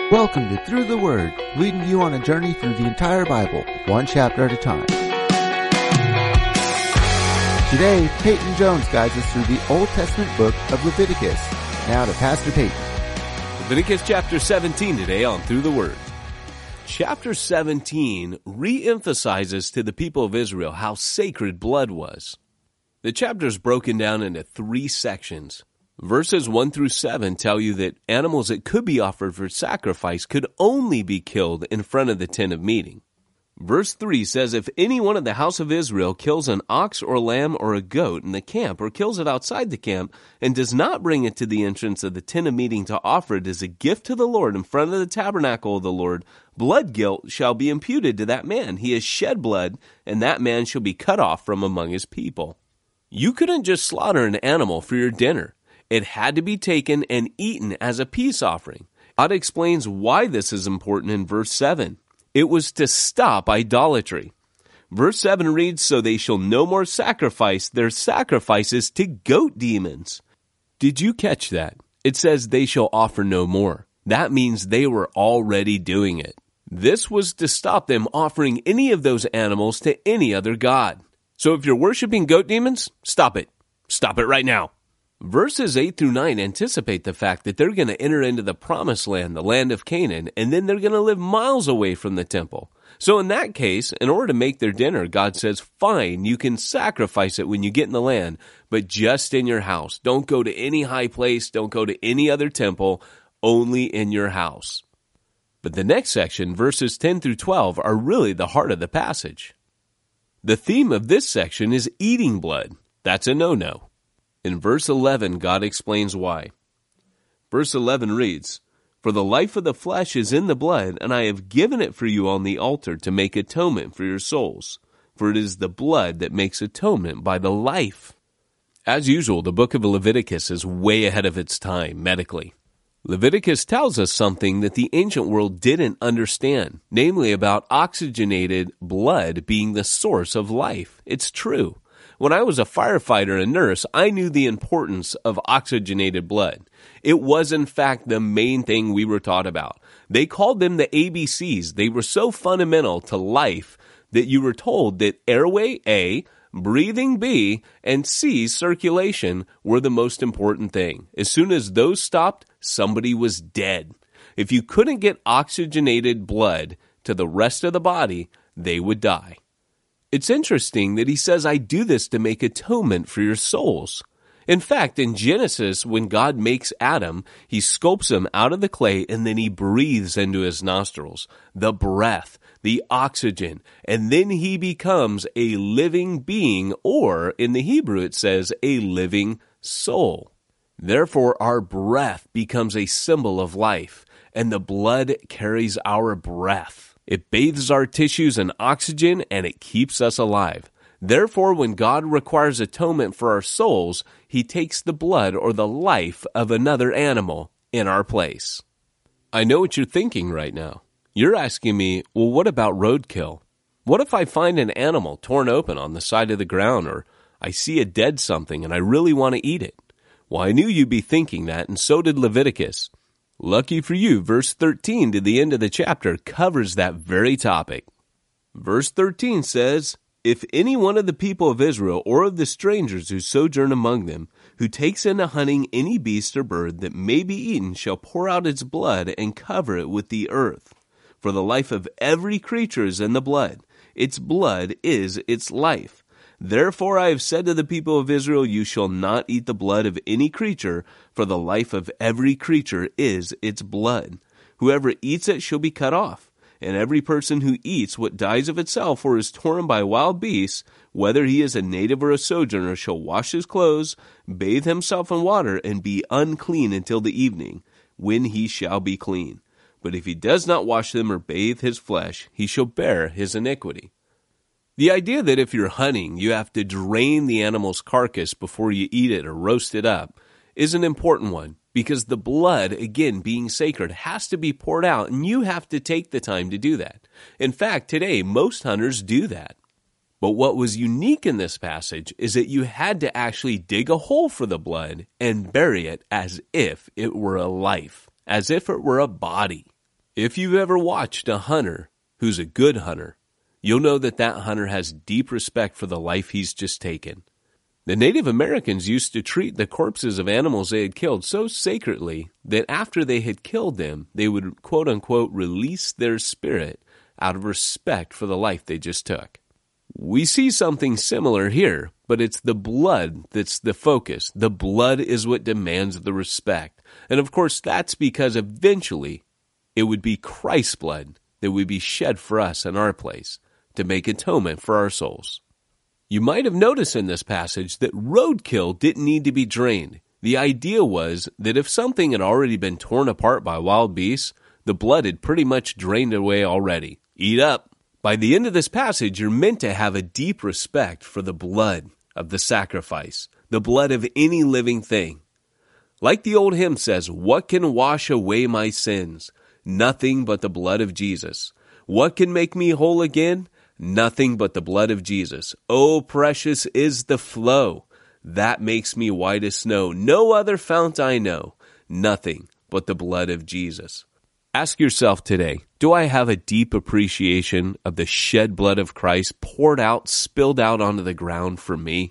Welcome to Through the Word, leading you on a journey through the entire Bible, one chapter at a time. Today, Peyton Jones guides us through the Old Testament book of Leviticus. Now to Pastor Peyton. Leviticus chapter 17 today on Through the Word. Chapter 17 re-emphasizes to the people of Israel how sacred blood was. The chapter is broken down into 3 sections. Verses 1 through 7 tell you that animals that could be offered for sacrifice could only be killed in front of the tent of meeting. Verse 3 says, if any one of the house of Israel kills an ox or lamb or a goat in the camp, or kills it outside the camp, and does not bring it to the entrance of the tent of meeting to offer it as a gift to the Lord in front of the tabernacle of the Lord, blood guilt shall be imputed to that man. He has shed blood, and that man shall be cut off from among his people. You couldn't just slaughter an animal for your dinner. It had to be taken and eaten as a peace offering. God explains why this is important in verse 7. It was to stop idolatry. Verse 7 reads, so they shall no more sacrifice their sacrifices to goat demons. Did you catch that? It says they shall offer no more. That means they were already doing it. This was to stop them offering any of those animals to any other god. So if you're worshiping goat demons, stop it. Stop it right now. Verses 8 through 9 anticipate the fact that they're going to enter into the promised land, the land of Canaan, and then they're going to live miles away from the temple. So in that case, in order to make their dinner, God says, fine, you can sacrifice it when you get in the land, but just in your house. Don't go to any high place, don't go to any other temple, only in your house. But the next section, verses 10 through 12, are really the heart of the passage. The theme of this section is eating blood. That's a no-no. In verse 11, God explains why. Verse 11 reads, for the life of the flesh is in the blood, and I have given it for you on the altar to make atonement for your souls. For it is the blood that makes atonement by the life. As usual, the book of Leviticus is way ahead of its time medically. Leviticus tells us something that the ancient world didn't understand, namely about oxygenated blood being the source of life. It's true. When I was a firefighter and nurse, I knew the importance of oxygenated blood. It was, in fact, the main thing we were taught about. They called them the ABCs. They were so fundamental to life that you were told that airway A, breathing B, and C, circulation, were the most important thing. As soon as those stopped, somebody was dead. If you couldn't get oxygenated blood to the rest of the body, they would die. It's interesting that he says, I do this to make atonement for your souls. In fact, in Genesis, when God makes Adam, he sculpts him out of the clay and then he breathes into his nostrils, the breath, the oxygen, and then he becomes a living being, or in the Hebrew it says a living soul. Therefore, our breath becomes a symbol of life, and the blood carries our breath. It bathes our tissues in oxygen, and it keeps us alive. Therefore, when God requires atonement for our souls, he takes the blood or the life of another animal in our place. I know what you're thinking right now. You're asking me, well, what about roadkill? What if I find an animal torn open on the side of the ground, or I see a dead something and I really want to eat it? Well, I knew you'd be thinking that, and so did Leviticus. Lucky for you, verse 13 to the end of the chapter covers that very topic. Verse 13 says, if any one of the people of Israel or of the strangers who sojourn among them, who takes into hunting any beast or bird that may be eaten, shall pour out its blood and cover it with the earth. For the life of every creature is in the blood. Its blood is its life. Therefore I have said to the people of Israel, you shall not eat the blood of any creature, for the life of every creature is its blood. Whoever eats it shall be cut off. And every person who eats what dies of itself or is torn by wild beasts, whether he is a native or a sojourner, shall wash his clothes, bathe himself in water, and be unclean until the evening, when he shall be clean. But if he does not wash them or bathe his flesh, he shall bear his iniquity. The idea that if you're hunting, you have to drain the animal's carcass before you eat it or roast it up is an important one, because the blood, again, being sacred, has to be poured out, and you have to take the time to do that. In fact, today, most hunters do that. But what was unique in this passage is that you had to actually dig a hole for the blood and bury it as if it were a life, as if it were a body. If you've ever watched a hunter who's a good hunter, you'll know that that hunter has deep respect for the life he's just taken. The Native Americans used to treat the corpses of animals they had killed so sacredly that after they had killed them, they would quote-unquote release their spirit out of respect for the life they just took. We see something similar here, but it's the blood that's the focus. The blood is what demands the respect. And of course, that's because eventually it would be Christ's blood that would be shed for us in our place to make atonement for our souls. You might have noticed in this passage that roadkill didn't need to be drained. The idea was that if something had already been torn apart by wild beasts, the blood had pretty much drained away already. Eat up. By the end of this passage, you're meant to have a deep respect for the blood of the sacrifice, the blood of any living thing. Like the old hymn says, "What can wash away my sins? Nothing but the blood of Jesus. What can make me whole again? Nothing but the blood of Jesus. Oh, precious is the flow that makes me white as snow. No other fount I know. Nothing but the blood of Jesus." Ask yourself today, do I have a deep appreciation of the shed blood of Christ poured out, spilled out onto the ground for me?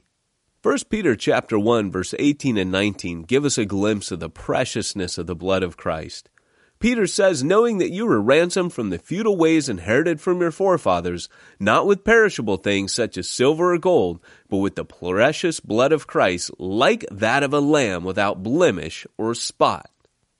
1 Peter chapter 1, verse 18 and 19 give us a glimpse of the preciousness of the blood of Christ. Peter says, "Knowing that you were ransomed from the futile ways inherited from your forefathers, not with perishable things such as silver or gold, but with the precious blood of Christ, like that of a lamb without blemish or spot."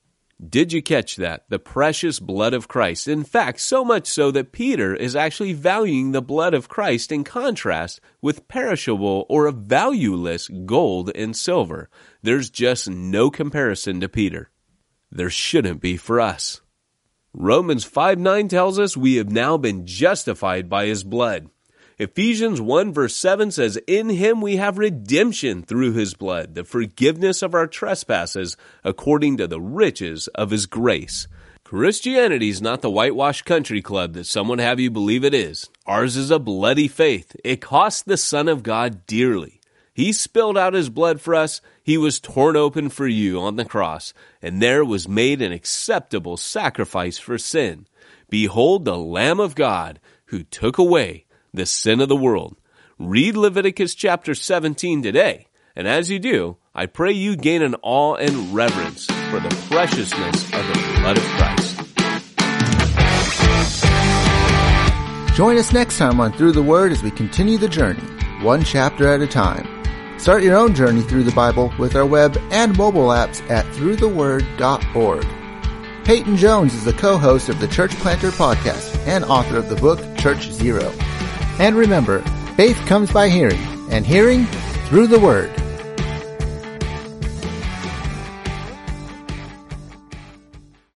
Did you catch that? The precious blood of Christ. In fact, so much so that Peter is actually valuing the blood of Christ in contrast with perishable or valueless gold and silver. There's just no comparison to Peter. There shouldn't be for us. Romans 5:9 tells us we have now been justified by his blood. Ephesians 1 verse 7 says, "In him we have redemption through his blood, the forgiveness of our trespasses according to the riches of his grace." Christianity is not the whitewashed country club that some would have you believe it is. Ours is a bloody faith. It cost the Son of God dearly. He spilled out his blood for us. He was torn open for you on the cross, and there was made an acceptable sacrifice for sin. Behold the Lamb of God who took away the sin of the world. Read Leviticus chapter 17 today, and as you do, I pray you gain an awe and reverence for the preciousness of the blood of Christ. Join us next time on Through the Word as we continue the journey, one chapter at a time. Start your own journey through the Bible with our web and mobile apps at throughtheword.org. Peyton Jones is the co-host of the Church Planter Podcast and author of the book Church Zero. And remember, faith comes by hearing, and hearing through the Word.